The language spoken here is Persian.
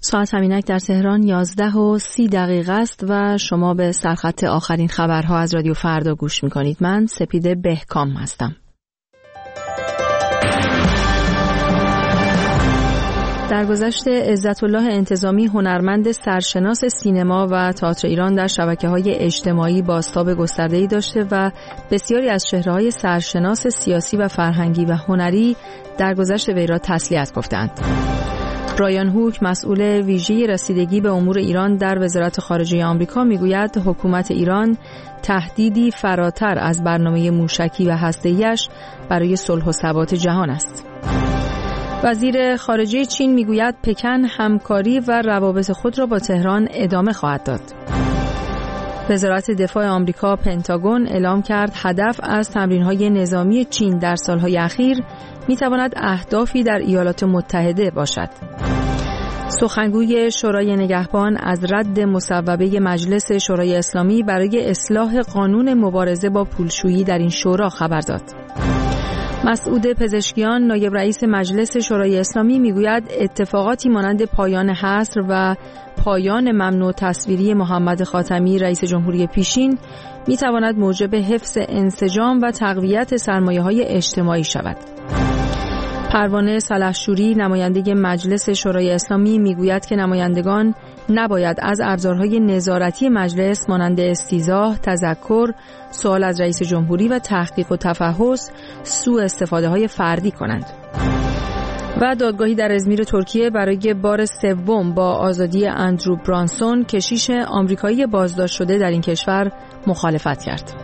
ساعت همینک در تهران 11:30 است و شما به سرخط آخرین خبرها از رادیو فردا گوش میکنید. من سپیده بهکام هستم. درگذشت عزت‌الله انتظامی، هنرمند سرشناس سینما و تئاتر ایران، در شبکه‌های اجتماعی بازتاب گسترده‌ای داشته و بسیاری از چهره‌های سرشناس سیاسی و فرهنگی و هنری درگذشت وی را تسلیت گفتند. برایان هوک، مسئول ویژه رسیدگی به امور ایران در وزارت خارجه آمریکا، میگوید حکومت ایران تهدیدی فراتر از برنامه موشکی و هسته‌ای‌اش برای صلح و ثبات جهان است. وزیر خارجه چین میگوید پکن همکاری و روابط خود را با تهران ادامه خواهد داد. وزارت دفاع آمریکا پنتاگون اعلام کرد هدف از تمرین‌های نظامی چین در سالهای اخیر می‌تواند اهدافی در ایالات متحده باشد. سخنگوی شورای نگهبان از رد مصوبه مجلس شورای اسلامی برای اصلاح قانون مبارزه با پولشویی در این شورا خبر داد. مسعود پزشکیان، نایب رئیس مجلس شورای اسلامی، میگوید اتفاقاتی مانند پایان حصر و پایان ممنوع تصویری محمد خاتمی رئیس جمهوری پیشین میتواند موجب حفظ انسجام و تقویت سرمایه‌های اجتماعی شود. پروانه سلحشوری، نماینده مجلس شورای اسلامی، میگوید که نمایندگان نباید از ابزارهای نظارتی مجلس مانند استیضاح، تذکر، سوال از رئیس جمهوری و تحقیق و تفحص سوء استفاده‌های فردی کنند. و دادگاهی در ازمیر ترکیه برای بار سوم با آزادی اندرو برانسون، کشیش آمریکایی بازداشت شده در این کشور، مخالفت کرد.